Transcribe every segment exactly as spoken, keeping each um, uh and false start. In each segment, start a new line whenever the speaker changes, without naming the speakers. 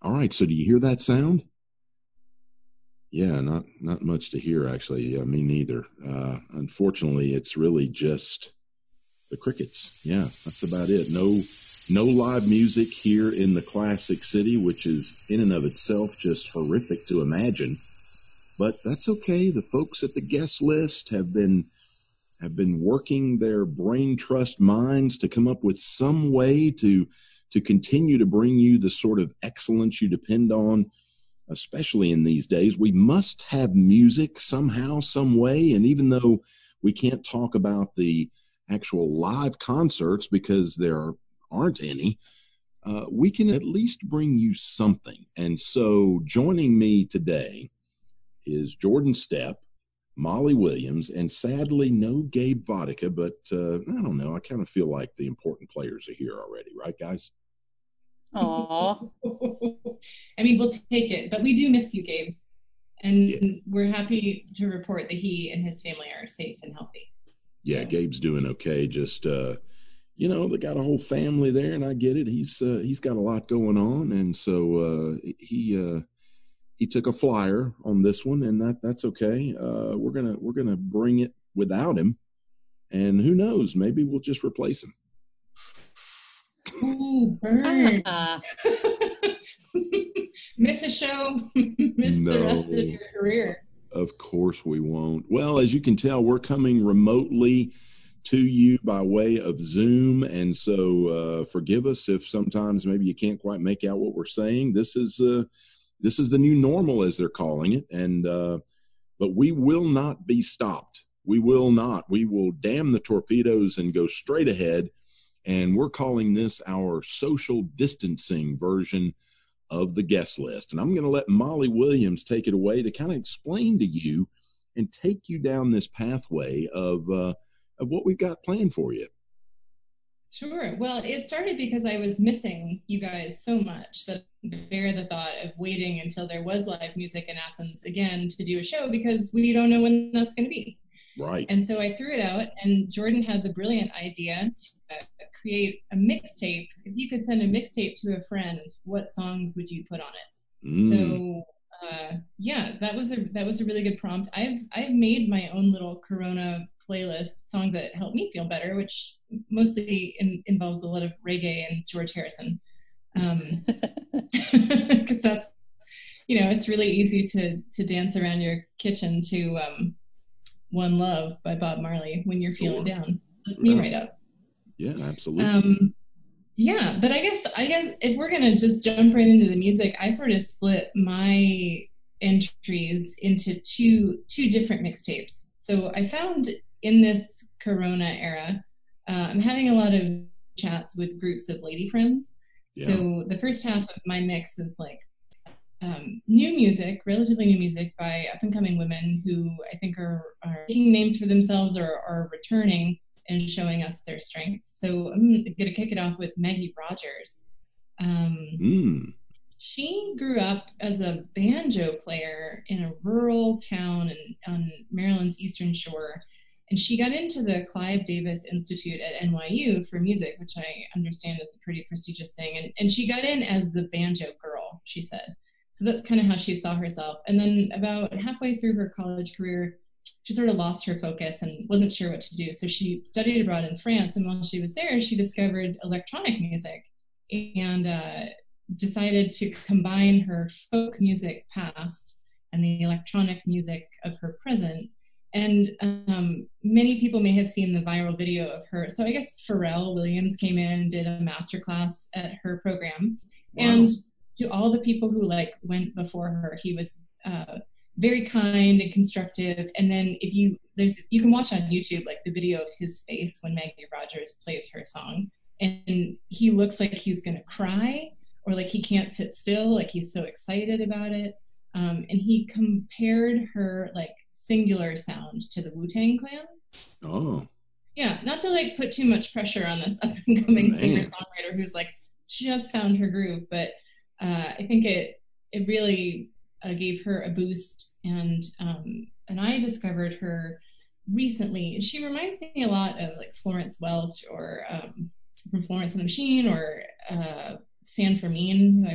All right, so do you hear that sound? Yeah, not not much to hear actually. Yeah, me neither. Uh, unfortunately, it's really just the crickets. Yeah, that's about it. No, no live music here in the Classic City, which is in and of itself just horrific to imagine. But that's okay. The folks at the guest list have been have been working their brain trust minds to come up with some way to to continue to bring you the sort of excellence you depend on, especially in these days. We must have music somehow, some way. And even though we can't talk about the actual live concerts because there aren't any, uh, we can at least bring you something. And so joining me today is Jordan Stepp, Molly Williams, and sadly, no Gabe Vodka, but uh, I don't know. I kind of feel like the important players are here already, right, guys?
Aw.
I mean, we'll take it, but we do miss you, Gabe. And
Yeah.
we're happy to report that he and his family are safe and healthy.
Yeah, Gabe's doing okay. Just, uh, you know, they got a whole family there, and I get it. He's uh, he's got a lot going on, and so uh, he uh, he took a flyer on this one, and that that's okay. Uh, we're gonna we're gonna bring it without him, and who knows? Maybe we'll just replace him.
Ooh, burn.
Ah.
Miss a show, miss
No.
the rest of your career.
Of course we won't. Well, as you can tell, we're coming remotely to you by way of Zoom. And so uh, forgive us if sometimes maybe you can't quite make out what we're saying. This is uh, this is the new normal, as they're calling it. And uh, but we will not be stopped. We will not. We will damn the torpedoes and go straight ahead. And we're calling this our social distancing version of the guest list. And I'm going to let Molly Williams take it away to kind of explain to you and take you down this pathway of uh, of what we've got planned for you.
Sure. Well, it started because I was missing you guys so much that I bear the thought of waiting until there was live music in Athens again to do a show because we don't know when that's going to be.
Right.
And so I threw it out, and Jordan had the brilliant idea to uh, create a mixtape. If you could send a mixtape to a friend, what songs would you put on it?
Mm.
So uh, yeah, that was a that was a really good prompt. I've I've made my own little Corona playlist, songs that help me feel better, which mostly in, involves a lot of reggae and George Harrison, um, because that's, you know, it's really easy to to dance around your kitchen to um, One Love by Bob Marley when you're feeling
Sure.
down. That's me
Yeah.
right up.
Yeah, absolutely.
Um, yeah, but I guess I guess if we're gonna just jump right into the music, I sort of split my entries into two two different mixtapes. So I found in this Corona era, uh, I'm having a lot of chats with groups of lady friends.
Yeah.
So the first half of my mix is like um, new music, relatively new music by up and coming women who I think are, are making names for themselves or are returning and showing us their strength. So I'm going to kick it off with Maggie Rogers. Um,
Mm.
She grew up as a banjo player in a rural town in, on Maryland's Eastern Shore. And she got into the Clive Davis Institute at N Y U for music, which I understand is a pretty prestigious thing. And, and she got in as the banjo girl, she said. So that's kind of how she saw herself. And then about halfway through her college career, she sort of lost her focus and wasn't sure what to do. So she studied abroad in France. And while she was there, she discovered electronic music and uh, decided to combine her folk music past and the electronic music of her present. And um, many people may have seen the viral video of her. So I guess Pharrell Williams came in and did a masterclass at her program.
Wow.
And to all the people who like went before her, he was uh, very kind and constructive. And then if you, there's, you can watch on YouTube, like the video of his face when Maggie Rogers plays her song. And he looks like he's gonna cry or like he can't sit still, like he's so excited about it. Um, and he compared her like singular sound to the Wu-Tang Clan.
Oh.
Yeah, not to like put too much pressure on this up and coming singer-songwriter who's like just found her groove, but uh, I think it it really uh, gave her a boost. And um, and I discovered her recently. She reminds me a lot of like Florence Welch or um, from Florence and the Machine or uh, San Fermin, who I've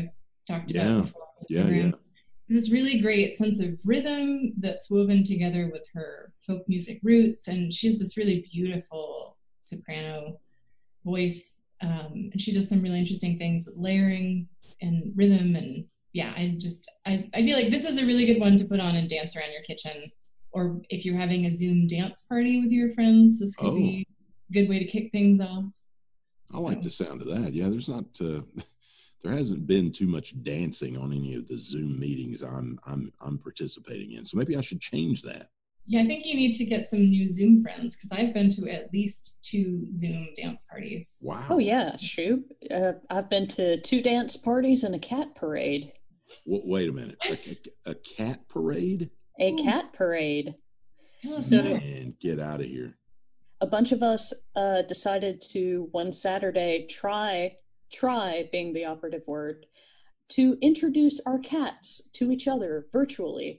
talked
Yeah.
about before. on the
Yeah,
program.
yeah.
This really great sense of rhythm that's woven together with her folk music roots, and she has this really beautiful soprano voice, um, and she does some really interesting things with layering and rhythm. And yeah, I just I, I feel like this is a really good one to put on and dance around your kitchen, or if you're having a Zoom dance party with your friends, this could
Oh.
be a good way to kick things off.
I like
So.
the sound of that. Yeah, there's not uh, there hasn't been too much dancing on any of the Zoom meetings I'm I'm I'm participating in. So maybe I should change that.
Yeah, I think you need to get some new Zoom friends, because I've been to at least two Zoom dance parties.
Wow.
Oh yeah, shoot. Uh, I've been to two dance parties and a cat parade.
W- wait a minute. A, a, a cat parade?
A
Oh.
cat parade.
Tell us
So
more.
And get out of here.
A bunch of us uh, decided to one Saturday try, try being the operative word, to introduce our cats to each other virtually.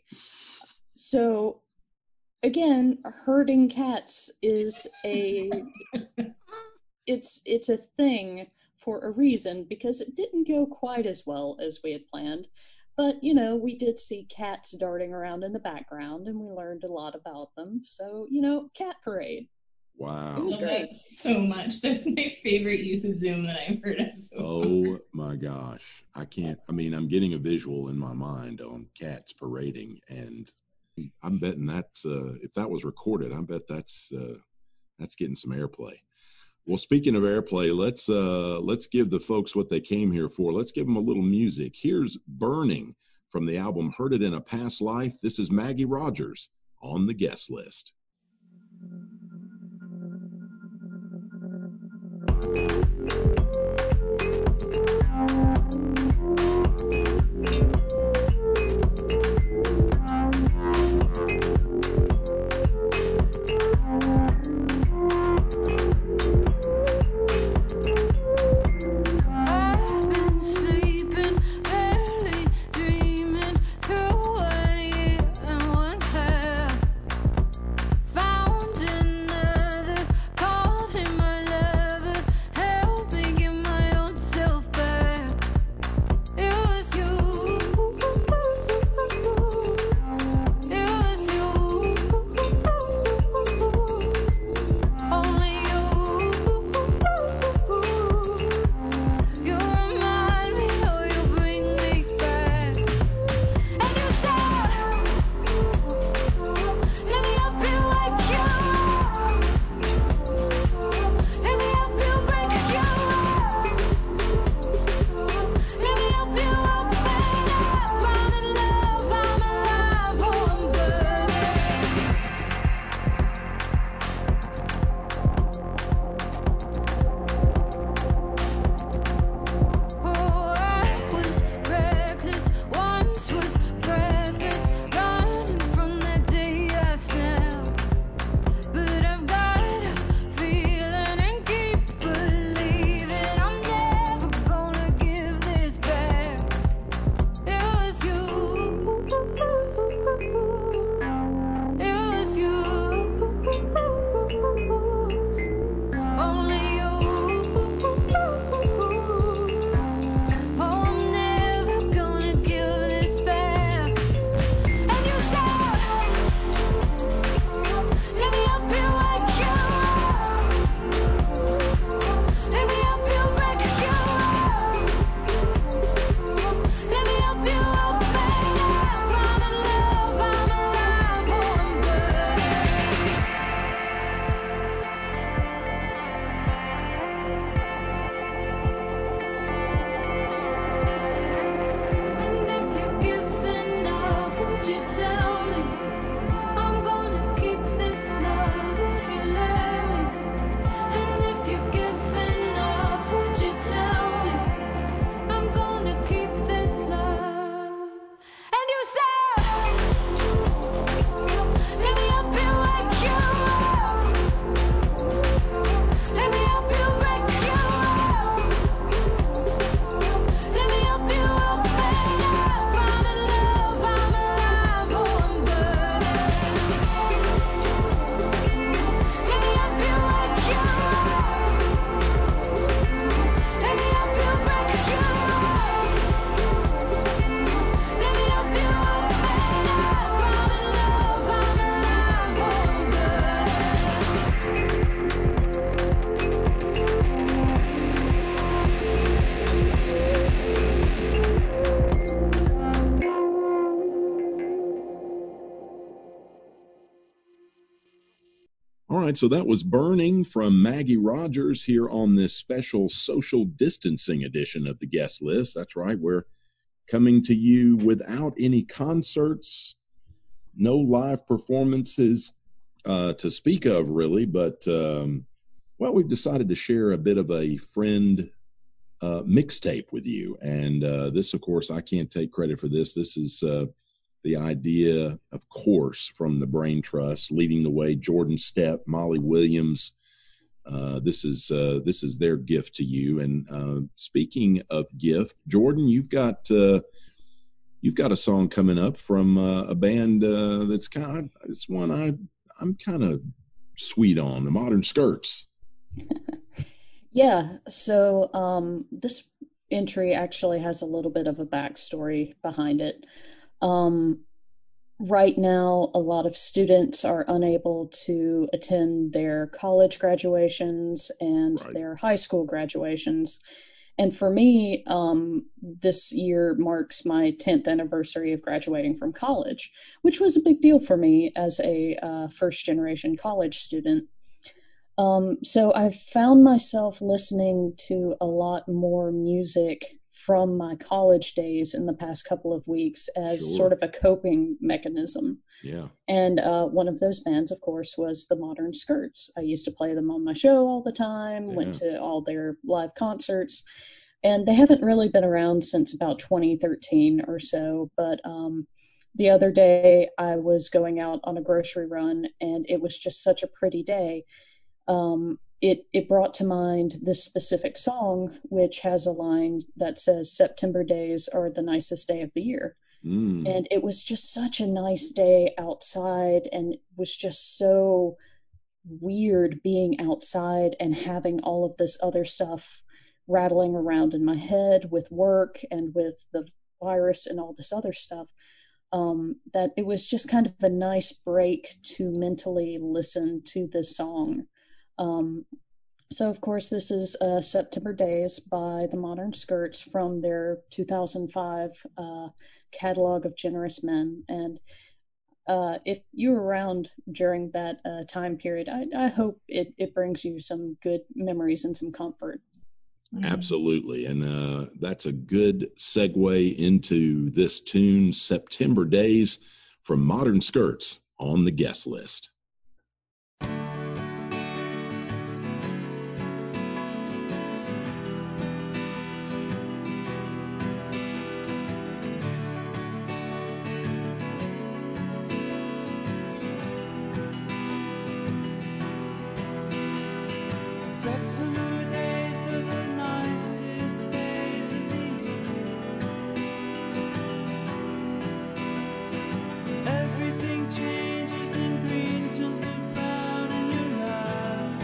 So again, herding cats is a it's it's a thing for a reason, because it didn't go quite as well as we had planned. But, you know, we did see cats darting around in the background, and we learned a lot about them. So, you know, cat parade.
Wow.
It was
Love
great.
that so much. That's my favorite use of Zoom that I've heard of so far.
Oh my gosh. I can't, I mean, I'm getting a visual in my mind on cats parading, and I'm betting that's, uh, if that was recorded, I bet that's, uh, that's getting some airplay. Well, speaking of airplay, let's, uh, let's give the folks what they came here for. Let's give them a little music. Here's Burning from the album Heard It in a Past Life. This is Maggie Rogers on the guest list.
Found another, called him my lover, held
All right, so that was Burning from Maggie Rogers here on this special social distancing edition of the guest list. That's right, we're coming to you without any concerts, no live performances uh, to speak of, really. But, um, well, we've decided to share a bit of a friend uh, mixtape with you. And uh, this, of course, I can't take credit for this. This is uh, the idea, of course, from the Brain Trust, leading the way, Jordan Stepp, Molly Williams. Uh, this is uh, this is their gift to you. And uh, speaking of gift, Jordan, you've got uh, you've got a song coming up from uh, a band uh, that's kind of it's one I I'm kind of sweet on, the Modern Skirts.
Yeah. So um, this entry actually has a little bit of a backstory behind it. Um, right now, a lot of students are unable to attend their college graduations and
Right.
their high school graduations. And for me, um, this year marks my tenth anniversary of graduating from college, which was a big deal for me as a uh, first generation college student. Um, so I've found myself listening to a lot more music from my college days in the past couple of weeks as
Sure.
sort of a coping mechanism.
Yeah.
And uh, one of those bands, of course, was the Modern Skirts. I used to play them on my show all the time, went
Yeah.
to all their live concerts, and they haven't really been around since about twenty thirteen or so. But um, the other day, I was going out on a grocery run, and it was just such a pretty day. Um, it it brought to mind this specific song, which has a line that says, "September days are the nicest day of the year."
Mm.
And it was just such a nice day outside, and it was just so weird being outside and having all of this other stuff rattling around in my head with work and with the virus and all this other stuff. Um, that it was just kind of a nice break to mentally listen to this song. Um, so, of course, this is uh, September Days by the Modern Skirts from their two thousand five uh, catalog of Generous Men. And uh, if you were around during that uh, time period, I, I hope it, it brings you some good memories and some comfort.
Absolutely. And uh, that's a good segue into this tune, September Days, from Modern Skirts on the guest list.
September days are the nicest days of the year. Everything changes and green turns to brown in your eye.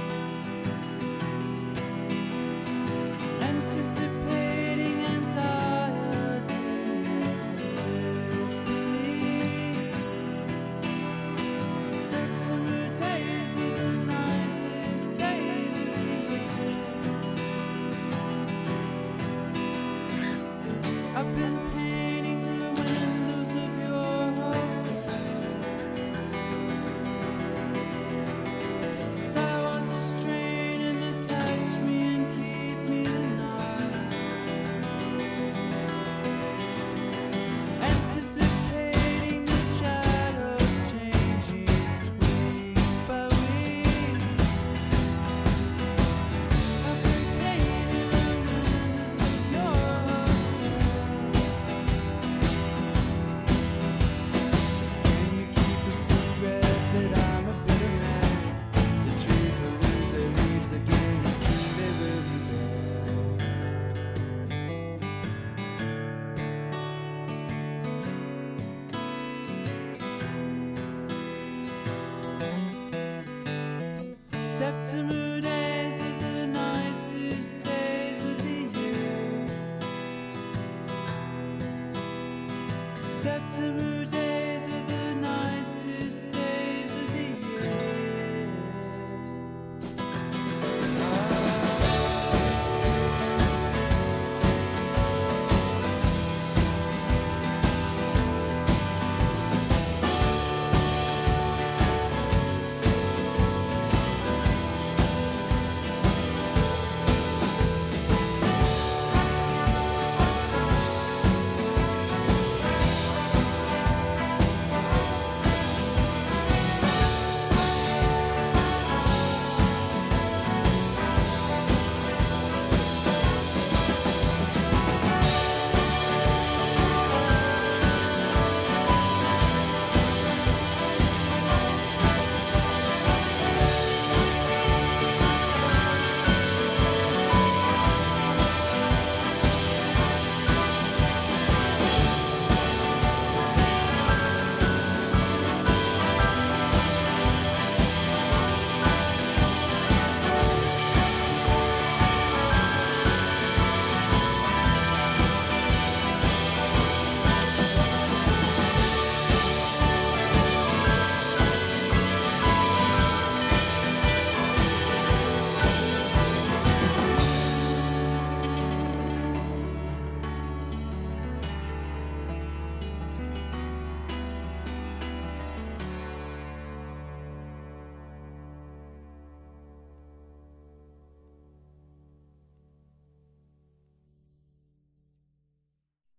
Anticipating anxiety and disbelief. September days are the nicest days of the year. I've been painting the windows of your hotel. Sidewalks are straining to catch me and keep me alive. Anticipating the shadows changing week by week. I've been painting the windows of your hotel. Can you keep a secret that I'm a bitter man? The trees will lose their leaves again, and soon they will be bare. September days are the nicest days of the year. September days are the nicest days of the year.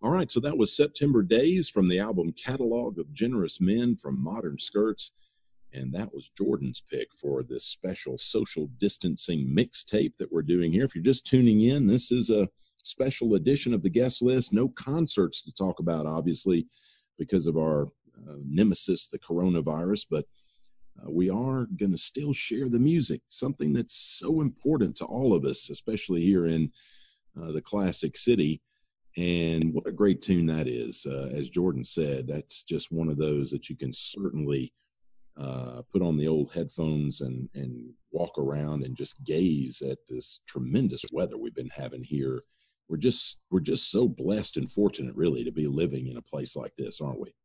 All right, so that was September Days from the album Catalog of Generous Men from Modern Skirts. And that was Jordan's pick for this special social distancing mixtape that we're doing here. If you're just tuning in, this is a special edition of the guest list. No concerts to talk about, obviously, because of our uh, nemesis, the coronavirus. But uh, we are going to still share the music, something that's so important to all of us, especially here in uh, the Classic City. And what a great tune that is. Uh, as Jordan said, that's just one of those that you can certainly uh, put on the old headphones and, and walk around and just gaze at this tremendous weather we've been having here. We're just, we're just so blessed and fortunate, really, to be living in a place like this, aren't we?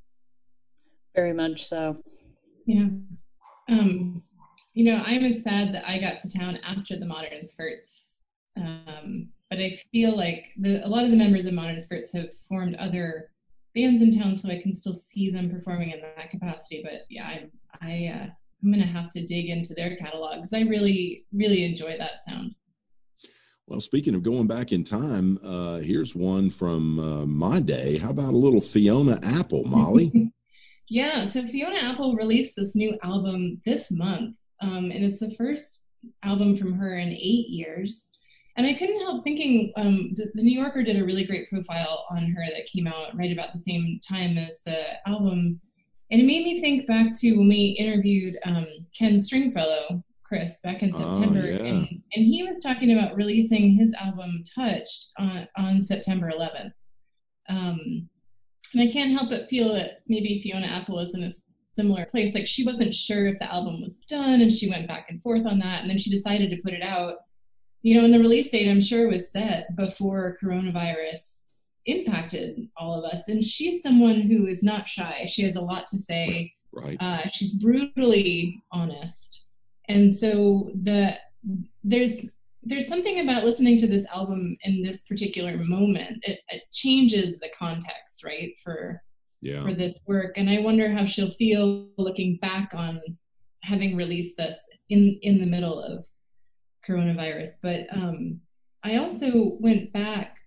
Very much so.
Yeah. Um, you know, I'm sad that I got to town after the Modern Skirts. Um, but I feel like the, a lot of the members of Modern Skirts have formed other bands in town, so I can still see them performing in that capacity. But yeah, I, I, uh, I'm going to have to dig into their catalog because I really, really enjoy that sound.
Well, speaking of going back in time, uh, here's one from uh, my day. How about a little Fiona Apple, Molly?
Yeah, so Fiona Apple released this new album this month, um, and it's the first album from her in eight years. And I couldn't help thinking, um, the, the New Yorker did a really great profile on her that came out right about the same time as the album. And it made me think back to when we interviewed um, Ken Stringfellow, Chris, back in September.
Oh, yeah.
and, and he was talking about releasing his album Touched on, on September eleventh. Um, and I can't help but feel that maybe Fiona Apple is in a similar place. Like, she wasn't sure if the album was done, and she went back and forth on that. And then she decided to put it out. You know, and the release date, I'm sure, was set before coronavirus impacted all of us. And she's someone who is not shy. She has a lot to say.
Right.
Uh, she's brutally honest. And so the there's there's something about listening to this album in this particular moment. It, it changes the context, right, for
yeah.
for this work. And I wonder how she'll feel looking back on having released this in in the middle of coronavirus. But um, I also went back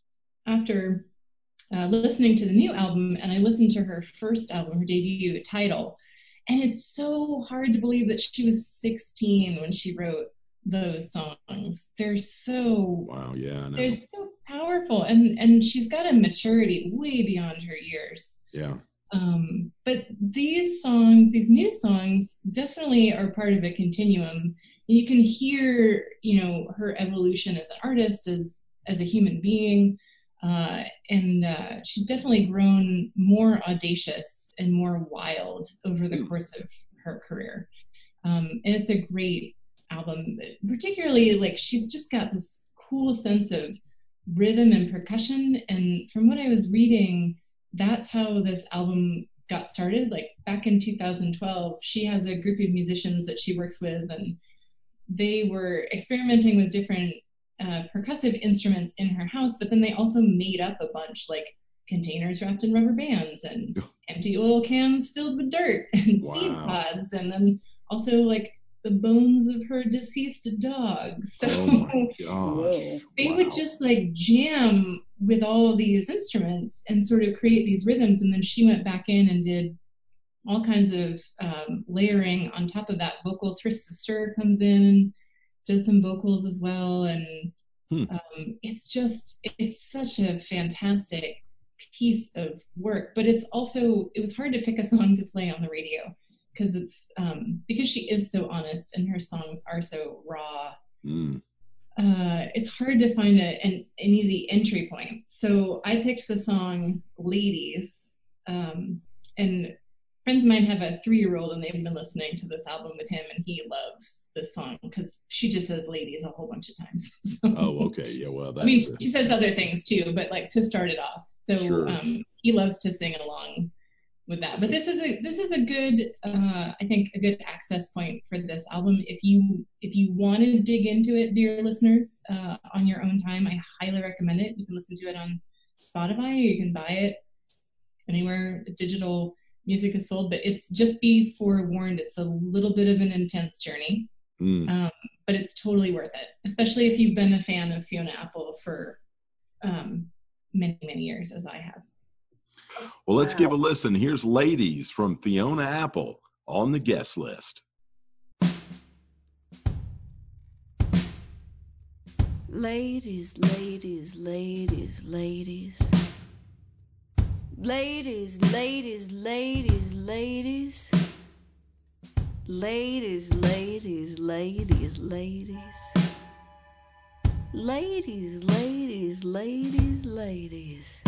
after uh, listening to the new album, and I listened to her first album, her debut, Tidal. And it's so hard to believe that she was sixteen when she wrote those songs. They're so
wow, yeah, I know.
They're so powerful, and and she's got a maturity way beyond her years.
Yeah.
Um, but these songs, these new songs, definitely are part of a continuum. You can hear, you know, her evolution as an artist, as as a human being, uh, and uh, she's definitely grown more audacious and more wild over the course of her career. Um, and it's a great album, particularly like she's just got this cool sense of rhythm and percussion. And from what I was reading, that's how this album got started. Like back in two thousand twelve, she has a group of musicians that she works with, and they were experimenting with different uh, percussive instruments in her house, but then they also made up a bunch, like containers wrapped in rubber bands and empty oil cans filled with dirt and
Wow.
seed pods, and then also like the bones of her deceased dog. So
Oh my gosh.
Whoa.
they
Wow.
would just like jam with all of these instruments and sort of create these rhythms. And then she went back in and did all kinds of um, layering on top of that. Vocals. Her sister comes in and does some vocals as well. And
Hmm.
um, it's just, it's such a fantastic piece of work. But it's also, it was hard to pick a song to play on the radio because it's, um, because she is so honest and her songs are so raw.
Mm.
Uh, it's hard to find a, an, an easy entry point. So I picked the song Ladies. Um, and friends of mine have a three-year-old and they've been listening to this album with him, and he loves this song because she just says ladies a whole bunch of times. So,
Oh, okay. Yeah, well, that's...
I mean,
uh,
she says other things too, but like to start it off. So
Sure.
um, he loves to sing along with that. But this is a this is a good uh, I think a good access point for this album. If you if you want to dig into it, dear listeners, uh, on your own time, I highly recommend it. You can listen to it on Spotify, or you can buy it anywhere digital music is sold. But it's just be forewarned, it's a little bit of an intense journey,
mm.
um, but it's totally worth it. Especially if you've been a fan of Fiona Apple for um, many, many years as I have.
Well, let's
Wow.
give a listen. Here's Ladies from Fiona Apple on the guest list.
Ladies, ladies, ladies, ladies. Ladies, ladies, ladies, ladies. Ladies, ladies, ladies, ladies. Ladies, ladies, ladies, ladies.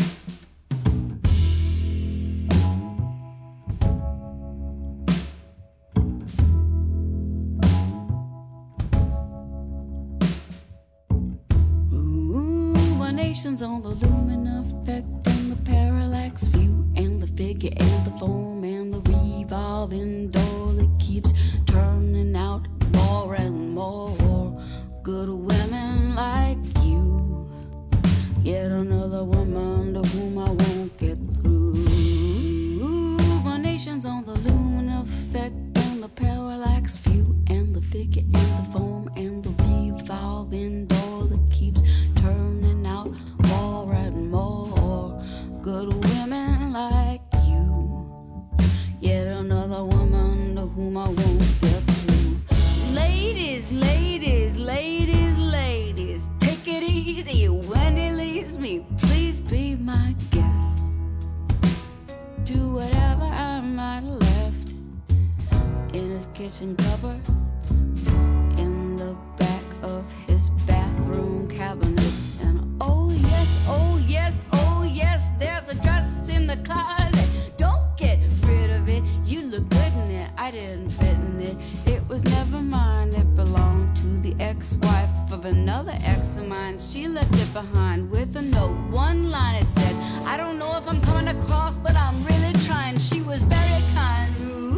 Ruminations on the lumen effect and the parallax view and the figure and the foam and the revolving door that keeps turning out more and more good women like you. Yet another woman to whom I won't get through. Ruminations on the lumen effect and the parallax view and the figure and the foam and the revolving door that keeps turning out more and more good women like you. Yet another woman to whom I won't get through. Ladies, ladies, ladies, ladies, take it easy when he leaves me. Please be my guest. Do whatever I might have left in his kitchen cupboards, in the back of his bathroom cabinets. And oh yes, oh yes, oh yes, there's a dress in the closet. Don't get rid of it, you look good in it. I didn't fit in it, it was never mine. It belonged to the ex-wife of another ex of mine. She left it behind with a note, one line it said, I don't know if I'm coming across, but I'm really trying. She was very kind. Ooh,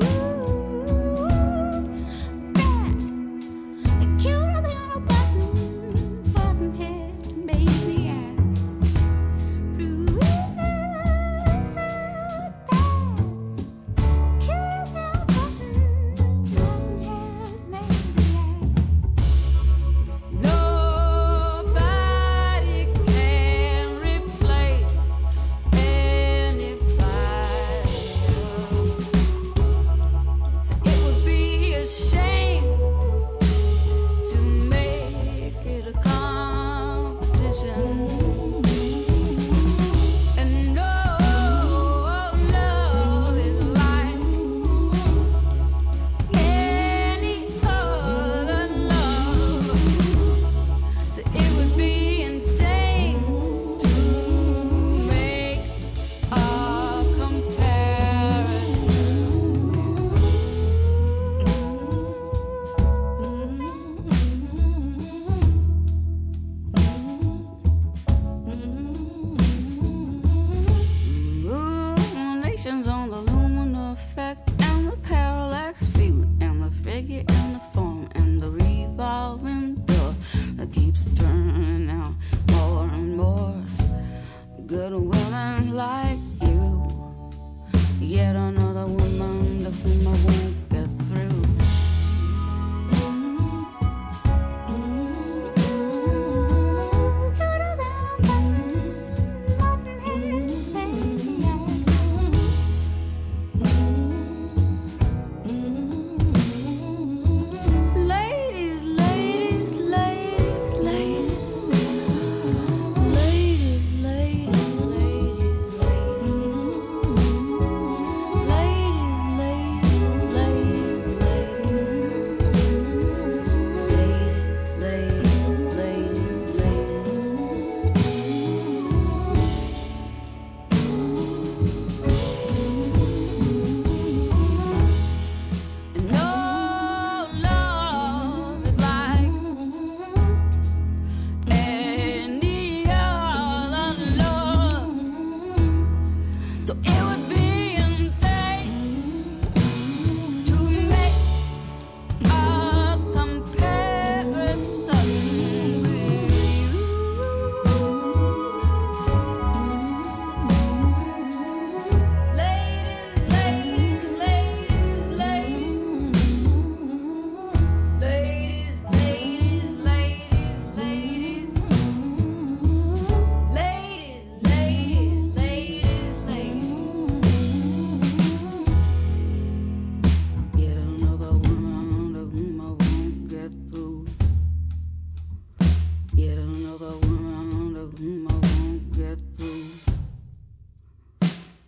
that cute little button, button head maniac. Ooh, that cute little button, button head maniac. Nobody can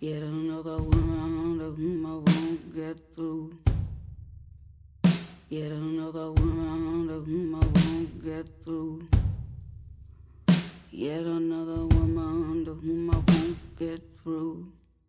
Yet another woman to whom I won't get through. Yet another woman to whom I won't get through. Yet another woman to whom I won't get through.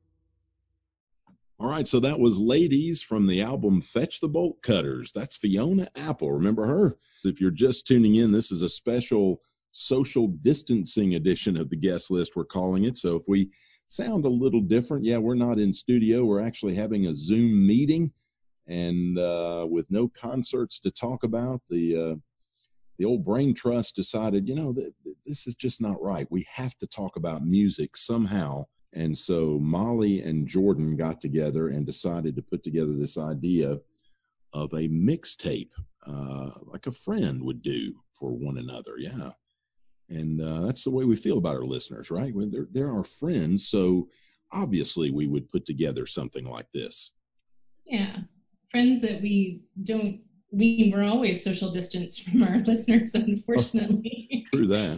All right, so that was Ladies from the album Fetch the Bolt Cutters. That's Fiona Apple. Remember her? If you're just tuning in, this is a special social distancing edition of the guest list, we're calling it. So if we sound a little different, yeah, we're not in studio. We're actually having a Zoom meeting, and uh, with no concerts to talk about, the uh, the old brain trust decided, you know, th- th- this is just not right. We have to talk about music somehow. And so Molly and Jordan got together and decided to put together this idea of a mixtape, uh, like a friend would do for one another. Yeah. And uh, that's the way we feel about our listeners, right? When they're, they're our friends. So obviously we would put together something like this.
Yeah. Friends that we don't, we were always social distance from our listeners, unfortunately.
True that.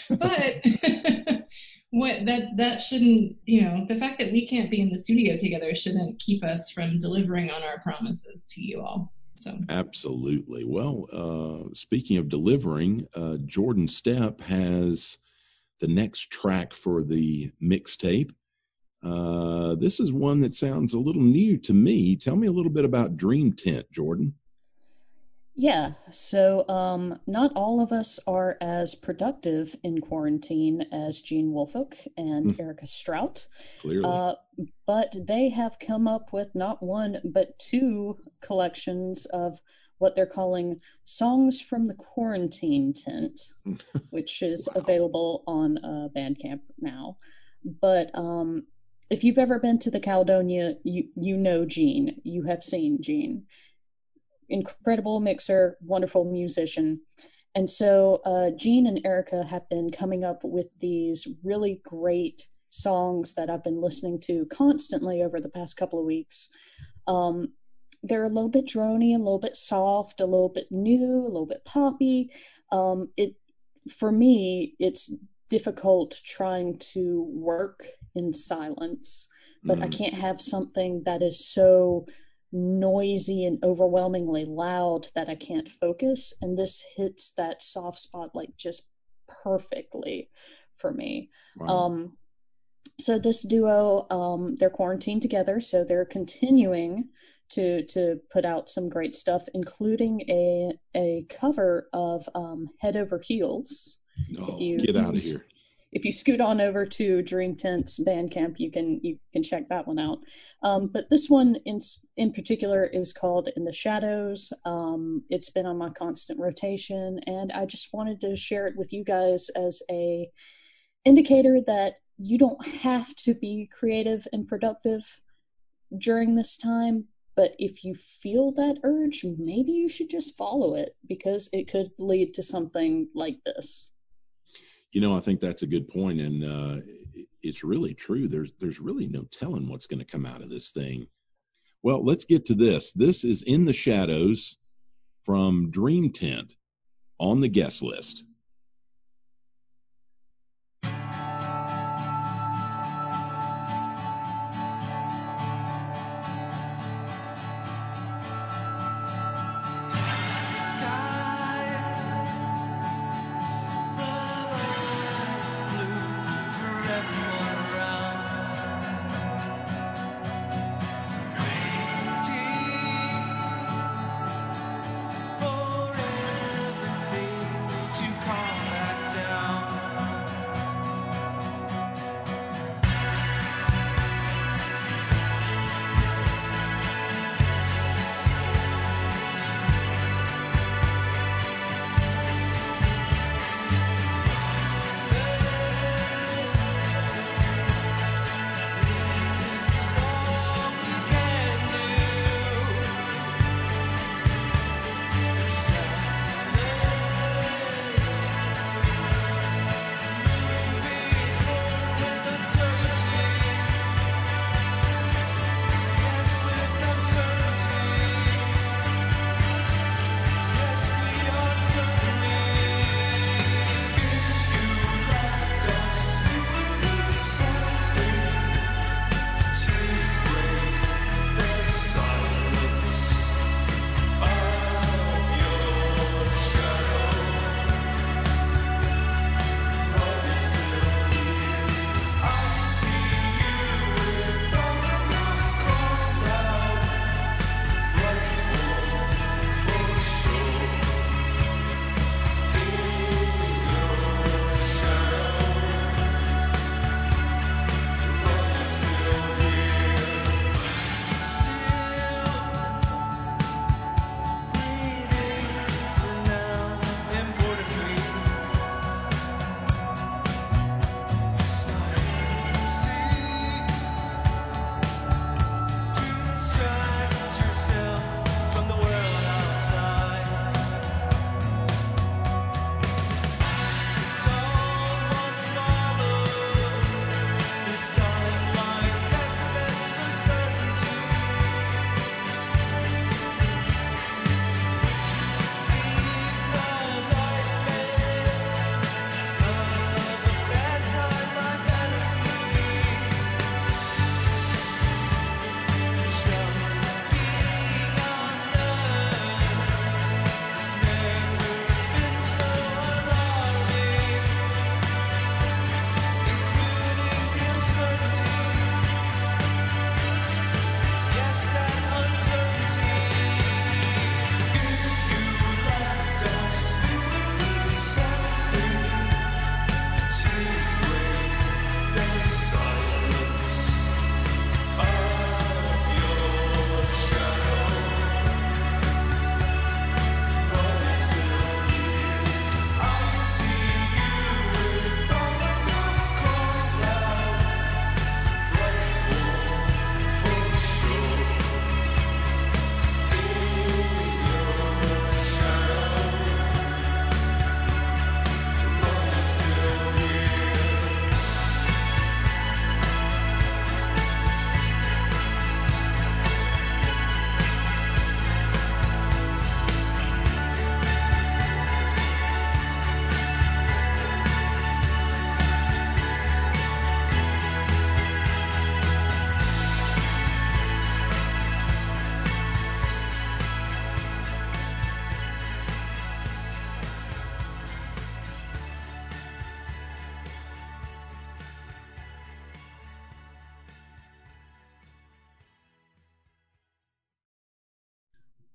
But what that that shouldn't, you know, the fact that we can't be in the studio together shouldn't keep us from delivering on our promises to you all. So
absolutely. Well, uh, speaking of delivering, uh, Jordan Stepp has the next track for the mixtape. Uh, this is one that sounds a little new to me. Tell me a little bit about Dream Tent, Jordan.
Yeah, so um, not all of us are as productive in quarantine as Gene Wolfolk and Erica Strout.
Clearly.
Uh, but they have come up with not one, but two collections of what they're calling Songs from the Quarantine Tent, which is wow. available on uh, Bandcamp now. But um, if you've ever been to the Caledonia, you, you know Gene. You have seen Gene. Incredible mixer, wonderful musician. And so uh, Gene and Erica have been coming up with these really great songs that I've been listening to constantly over the past couple of weeks. Um, they're a little bit droney, a little bit soft, a little bit new, a little bit poppy. Um, it, for me, it's difficult trying to work in silence, but mm. I can't have something that is so noisy and overwhelmingly loud that I can't focus, and this hits that soft spot like just perfectly for me. Wow. Um, so this duo, um, they're quarantined together, so they're continuing to to put out some great stuff, including a a cover of um, Head Over Heels.
Oh, you, get out of here.
If you scoot on over to Dream Tent's Bandcamp, you can you can check that one out. Um, but this one in in particular is called In the Shadows. Um, it's been on my constant rotation, and I just wanted to share it with you guys as a indicator that you don't have to be creative and productive during this time. But if you feel that urge, maybe you should just follow it, because it could lead to something like this.
You know, I think that's a good point, and uh, it's really true. There's there's really no telling what's going to come out of this thing. Well, let's get to this. This is In the Shadows from Dream Tent on the guest list.
To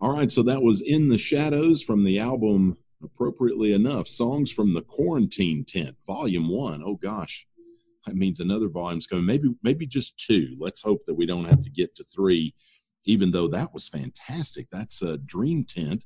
All right, so that was In the Shadows from the album, appropriately enough, Songs from the Quarantine Tent, Volume One. Oh gosh, that means another volume's coming. Maybe, maybe just two. Let's hope that we don't have to get to three, even though that was fantastic. That's a Dream Tent,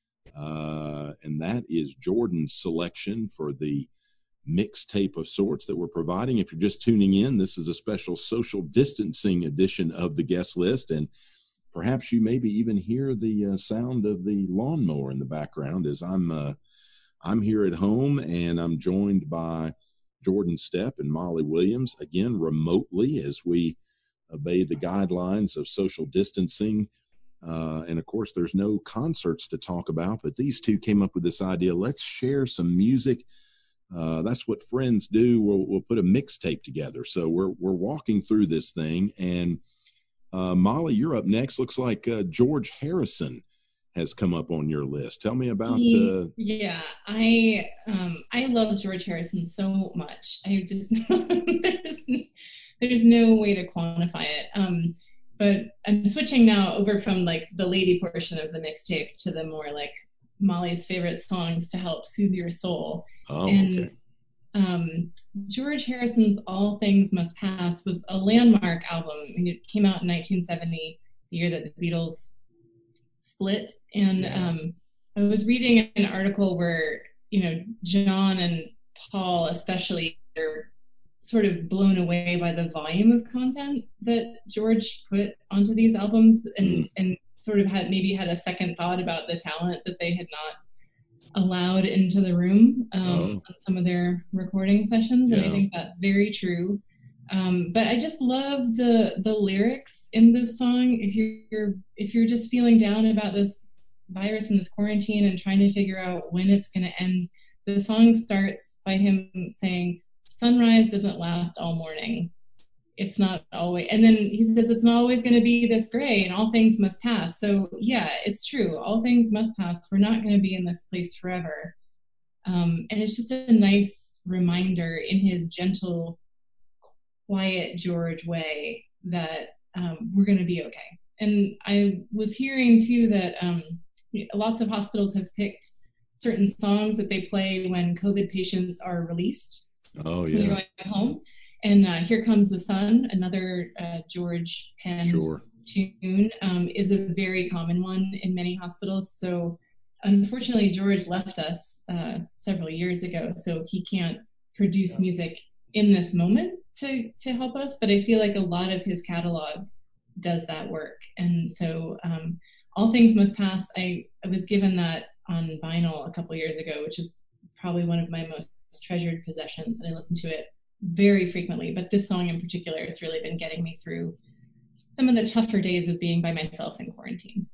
uh, and that is Jordan's selection for the mixtape of sorts that we're providing. If you're just tuning in, this is a special social distancing edition of the guest list, and perhaps you maybe even hear the uh, sound of the lawnmower in the background as I'm uh, I'm here at home, and I'm joined by Jordan Stepp and Molly Williams, again remotely as we obey the guidelines of social distancing. Uh, and of course, there's no concerts to talk about, but these two came up with this idea. Let's share some music. Uh, that's what friends do. We'll, we'll put a mixtape together. So we're we're walking through this thing, and uh, Molly, you're up next. Looks like uh, George Harrison has come up on your list. Tell me about. Uh...
Yeah, I um, I love George Harrison so much. I just there's there's no way to quantify it. Um, but I'm switching now over from like the lady portion of the mixtape to the more like Molly's favorite songs to help soothe your soul.
Oh,
and,
okay.
Um, George Harrison's All Things Must Pass was a landmark album. I mean, it came out in nineteen seventy, the year that the Beatles split. And
Yeah.
um, I was reading an article where, you know, John and Paul especially are sort of blown away by the volume of content that George put onto these albums, and,
Mm.
and sort of had maybe had a second thought about the talent that they had not allowed into the room um,
Oh.
on some of their recording sessions. And
Yeah.
I think that's very true. Um, but I just love the the lyrics in this song. If you're if you're just feeling down about this virus and this quarantine and trying to figure out when it's going to end, the song starts by him saying, "Sunrise doesn't last all morning. It's not always," and then he says, "It's not always going to be this gray, and all things must pass." So yeah, it's true. All things must pass. We're not going to be in this place forever. Um, and it's just a nice reminder in his gentle, quiet George way that um, we're going to be okay. And I was hearing too that um, lots of hospitals have picked certain songs that they play when COVID patients are released
Oh,
when they're
yeah.
going home. And uh, Here Comes the Sun, another uh, George penned
Sure.
tune, um, is a very common one in many hospitals. So unfortunately, George left us uh, several years ago, so he can't produce
Yeah.
music in this moment to, to help us. But I feel like a lot of his catalog does that work. And so um, All Things Must Pass, I, I was given that on vinyl a couple years ago, which is probably one of my most treasured possessions. And I listen to it very frequently, but this song in particular has really been getting me through some of the tougher days of being by myself in quarantine.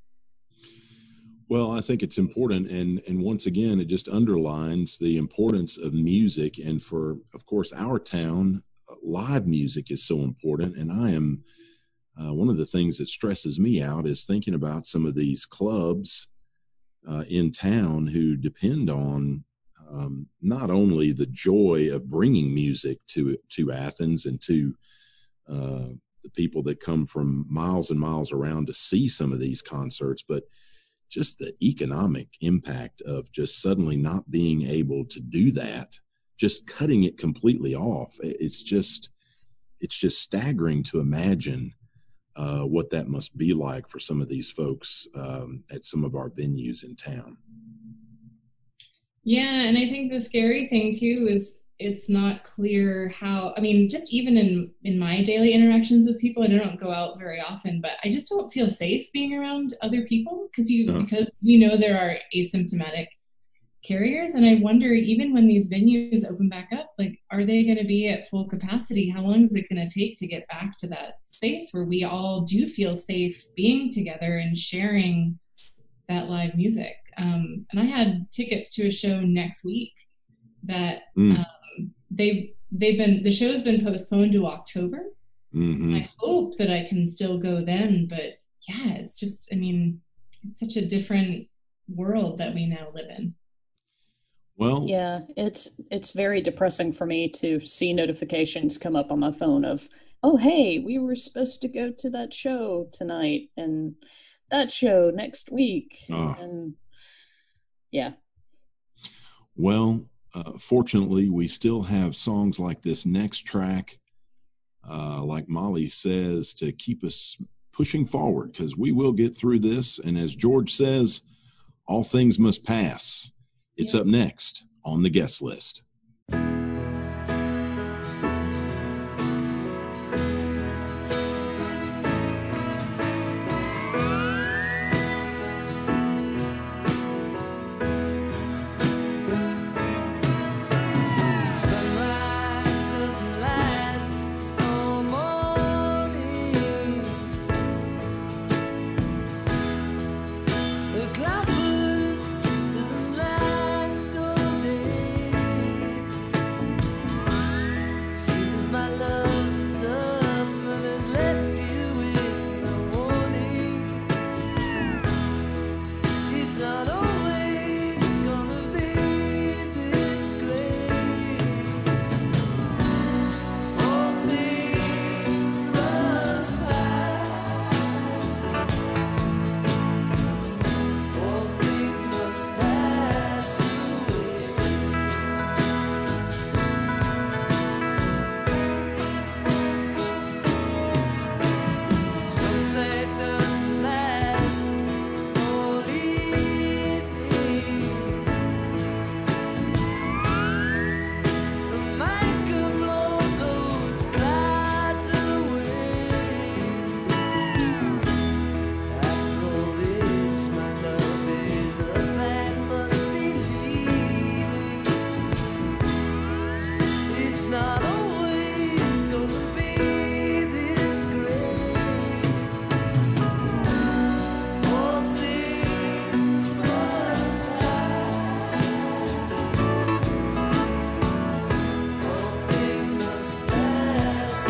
Well, I think it's important, and and once again, it just underlines the importance of music, and for, of course, our town, uh, live music is so important. And I am uh, one of the things that stresses me out is thinking about some of these clubs uh, in town who depend on um, not only the joy of bringing music to to Athens and to uh, the people that come from miles and miles around to see some of these concerts, but just the economic impact of just suddenly not being able to do that, just cutting it completely off. It's just, it's just staggering to imagine uh, what that must be like for some of these folks um, at some of our venues in town.
Yeah, and I think the scary thing too is it's not clear how, I mean, just even in, in my daily interactions with people, and I don't go out very often, but I just don't feel safe being around other people because you,
Uh.
because we know there are asymptomatic carriers. And I wonder, even when these venues open back up, like, are they going to be at full capacity? How long is it going to take to get back to that space where we all do feel safe being together and sharing that live music? Um, and I had tickets to a show next week that
Mm.
um, they've they've been the show's been postponed to October.
Mm-hmm.
I hope that I can still go then, but yeah, it's just, I mean, it's such a different world that we now live in.
Well,
Yeah, it's it's very depressing for me to see notifications come up on my phone of, oh, hey, we were supposed to go to that show tonight, and that show next week.
Ah.
And yeah.
Well, uh, fortunately, we still have songs like this next track, uh, like Molly says, to keep us pushing forward, because we will get through this. And as George says, all things must pass. It's
Yeah.
up next on the guest list.
Sunrise doesn't last all morning. The cloudburst doesn't last all day. Soon as my love's up, mother's left you with no warning. It's not always gonna be this great. All things must pass. All things must pass away. Sunset doesn't last all evening. The mind can blow those clouds away. After all this, my love is a fact, must believe it's not always gonna be this great. All things must pass. All things must pass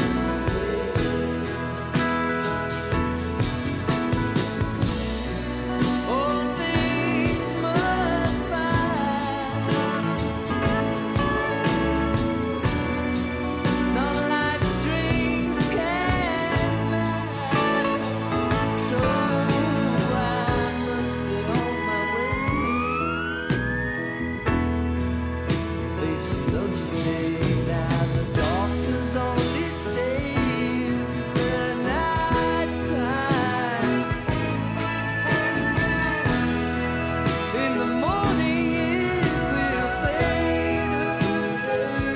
away. All things must pass. Not like strings can last. So I must get on my way. Face another day. Now the darkness only stays the night time. In the morning it will fade away.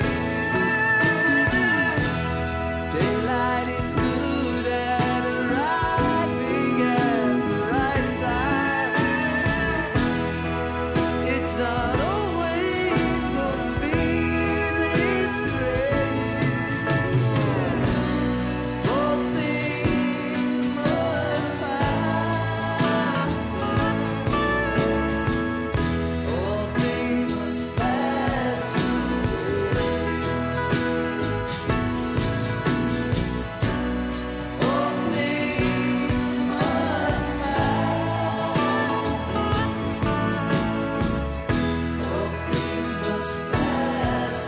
Daylight is good at arriving at the right time. It's not always gonna be this great. All things must pass. All things must pass away. All things must pass. All things must pass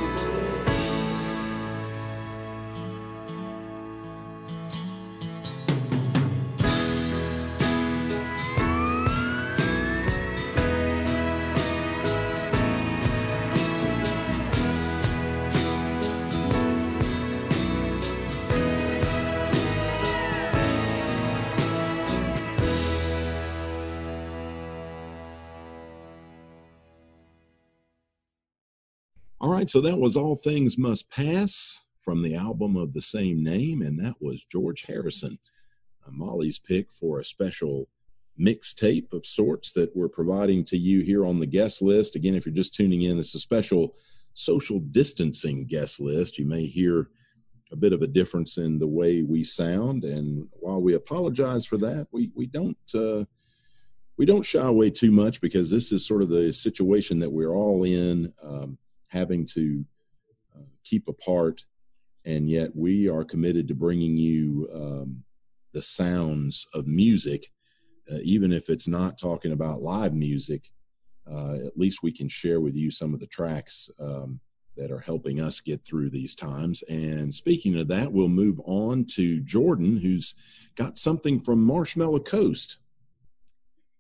All right, so that was All Things Must Pass from the album of the same name, and that was George Harrison, uh, Molly's pick for a special mixtape of sorts that we're providing to you here on the guest list. Again, if you're just tuning in, it's a special social distancing guest list. You may hear a bit of a difference in the way we sound, and while we apologize for that, we we don't uh, we don't shy away too much, because this is sort of the situation that we're all in, um, having to uh, keep apart, and yet we are committed to bringing you um, the sounds of music, uh, even if it's not talking about live music. Uh, at least we can share with you some of the tracks um, that are helping us get through these times. And speaking of that, we'll move on to Jordan, who's got something from Marshmallow Coast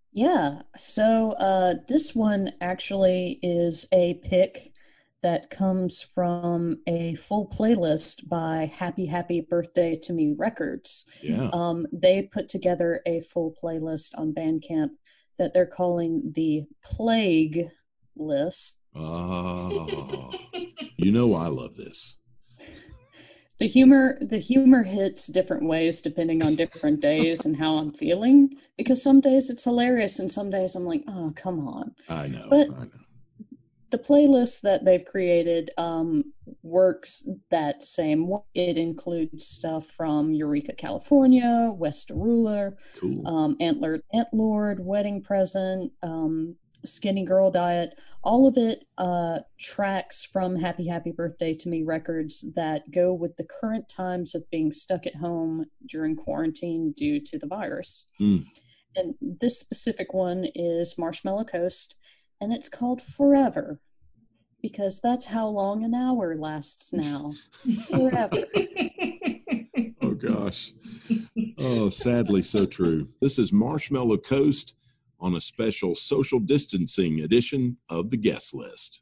Yeah, so uh, this one actually is a pick that comes from a full playlist by Happy Happy Birthday to Me Records.
Yeah.
Um, they put together a full playlist on Bandcamp that they're calling the Plague List.
Oh, you know I love this.
The humor the humor hits different ways depending on different days and how I'm feeling, because some days it's hilarious and some days I'm like, oh, come on.
I know.
But
I know.
the playlist that they've created um, works that same way. It includes stuff from Eureka, California, West Ruler,
Cool.
um, Antlered Antlord, Wedding Present, um, Skinny Girl Diet. All of it uh, tracks from Happy Happy Birthday to Me records that go with the current times of being stuck at home during quarantine due to the virus.
Mm.
And this specific one is Marshmallow Coast, and it's called Forever, because that's how long an hour lasts now. Forever.
Oh, gosh. Oh, sadly, so true. This is Marshmallow Coast on a special social distancing edition of the guest list.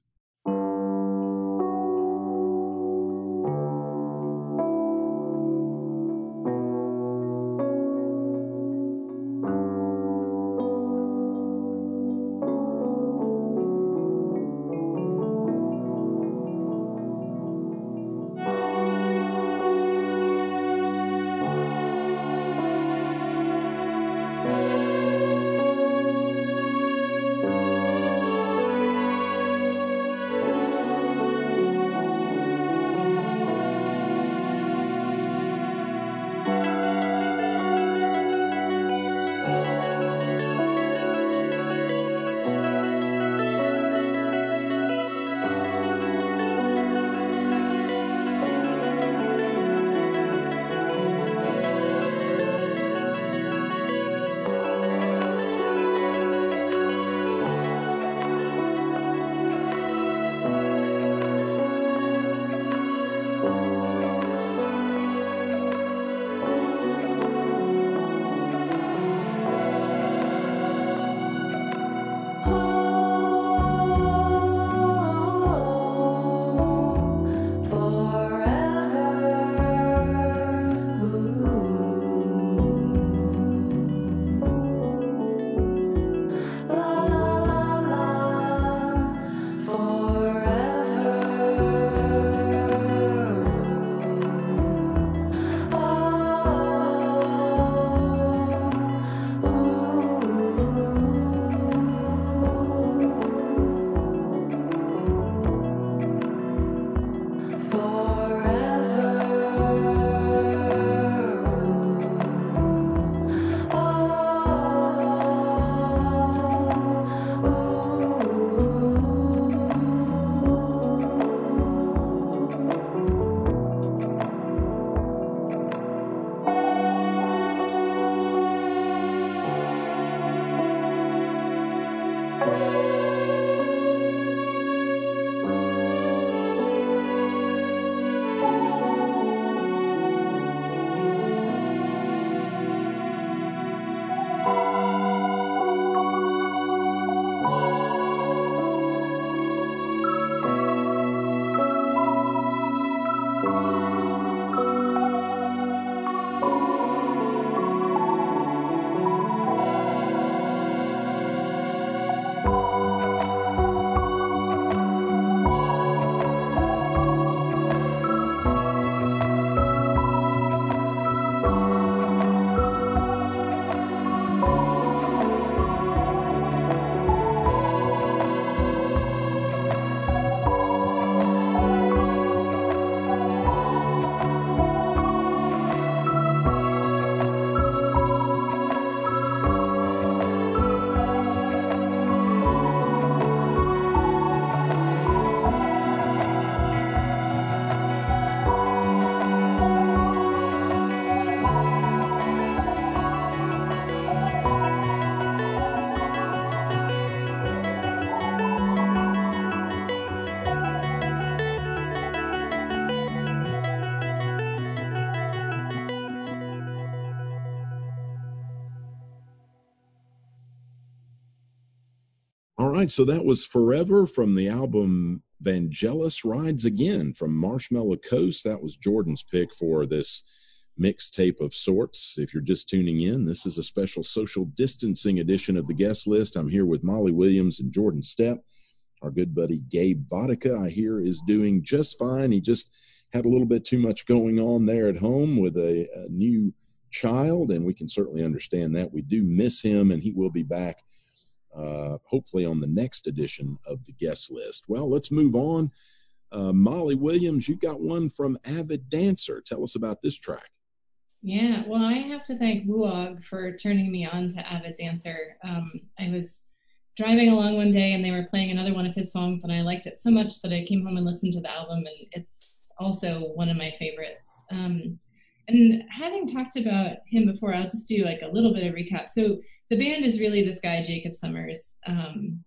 All right, so that was Forever from the album Vangelis Rides Again from Marshmallow Coast. That was Jordan's pick for this mixtape of sorts. If you're just tuning in, this is a special social distancing edition of the guest list. I'm here with Molly Williams and Jordan Stepp. Our good buddy Gabe Vodka, I hear, is doing just fine. He just had a little bit too much going on there at home with a, a new child, and we can certainly understand that. We do miss him, and he will be back uh, hopefully on the next edition of the guest list. Well, let's move on. Uh, Molly Williams, you've got one from Avid Dancer. Tell us about this track.
Yeah, well, I have to thank Wuog for turning me on to Avid Dancer. Um, I was driving along one day and they were playing another one of his songs, and I liked it so much that I came home and listened to the album, and it's also one of my favorites. Um, and having talked about him before, I'll just do like a little bit of recap. So the band is really this guy, Jacob Summers. Um,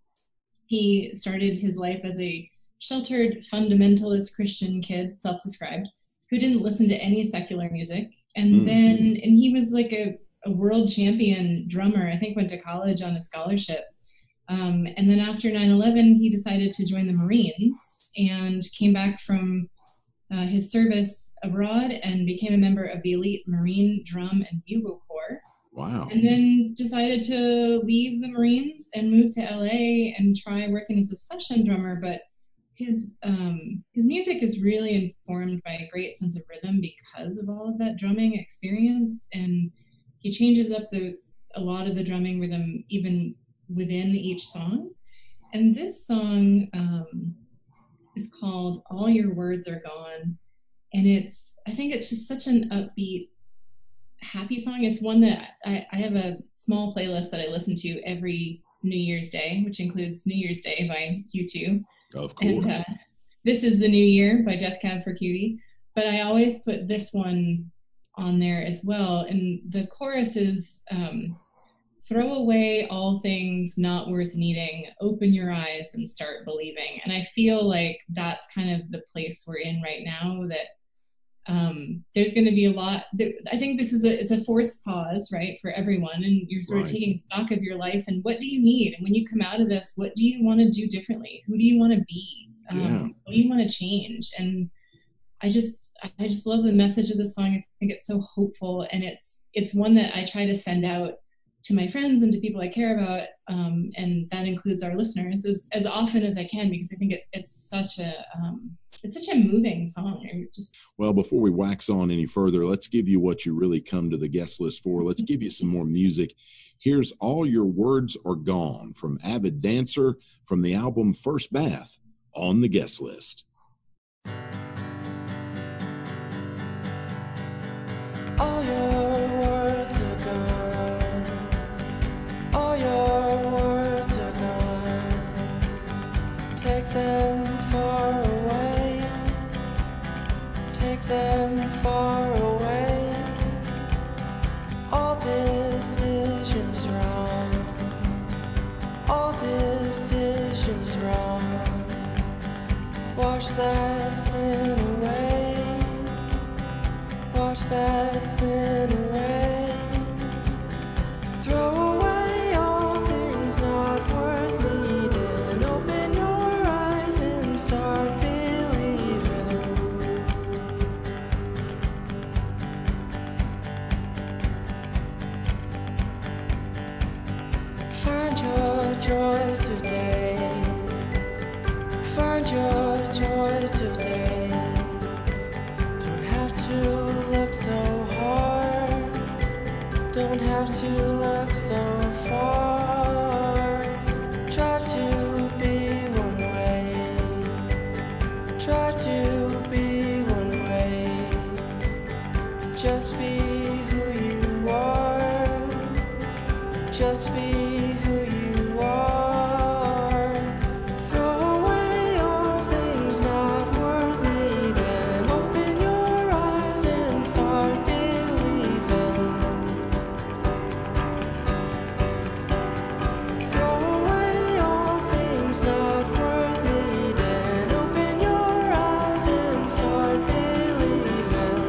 he started his life as a sheltered fundamentalist Christian kid, self-described, who didn't listen to any secular music. And mm-hmm. then, and he was like a, a world champion drummer, I think went to college on a scholarship. Um, and then after nine eleven, he decided to join the Marines and came back from uh, his service abroad and became a member of the elite Marine Drum and Bugle Corps.
Wow.
And then decided to leave the Marines and move to L A and try working as a session drummer. But his um, his music is really informed by a great sense of rhythm because of all of that drumming experience. And he changes up the a lot of the drumming rhythm even within each song. And this song um, is called All Your Words Are Gone. And it's, I think it's just such an upbeat, happy song. It's one that I, I have a small playlist that I listen to every New Year's Day, which includes New Year's Day by U two.
Of course.
And, uh, This Is the New Year by Death Cab for Cutie. But I always put this one on there as well. And the chorus is, um, throw away all things not worth needing, open your eyes and start believing. And I feel like that's kind of the place we're in right now, that um, there's going to be a lot. There, I think this is a, it's a forced pause, right, for everyone. And you're sort right. of taking stock of your life and what do you need? And when you come out of this, what do you want to do differently? Who do you want to be? Um,
yeah.
What do you want to change? And I just, I just love the message of the song. I think it's so hopeful, and it's, it's one that I try to send out to my friends and to people I care about, um, and that includes our listeners, as, as often as I can, because I think it, it's such a um, it's such a moving song. I just
well, before we wax on any further, let's give you what you really come to the guest list for. Let's give you some more music. Here's All Your Words Are Gone from Avid Dancer from the album First Bath on the guest list.
All your words are gone. All your words are gone. Take them far away. Take them far away. All decisions wrong. All decisions wrong. Wash that sin away. Wash that sin away. Throw away all things not worth needing. Open your eyes and start believing. Find your joy today. Find your joy today. Don't have to look so hard. Don't have to look so far. Try to be one way. Try to be one way. Just be who you are. Just be who you are. Throw away all things not worth needing. Open your eyes and start believing. Throw away all things not worth needing. Open your eyes and start believing.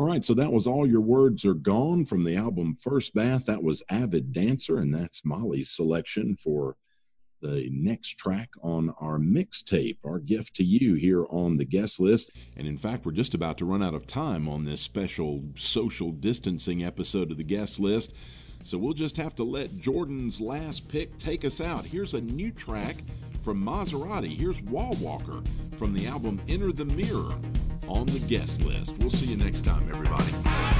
All right, so that was All Your Words Are Gone from the album First Bath. That was Avid Dancer, and that's Molly's selection for the next track on our mixtape, our gift to you here on the guest list. And in fact, we're just about to run out of time on this special social distancing episode of the guest list. So we'll just have to let Jordan's last pick take us out. Here's a new track from Maserati. Here's Wall Walker from the album Enter the Mirror on the guest list. We'll see you next time, everybody.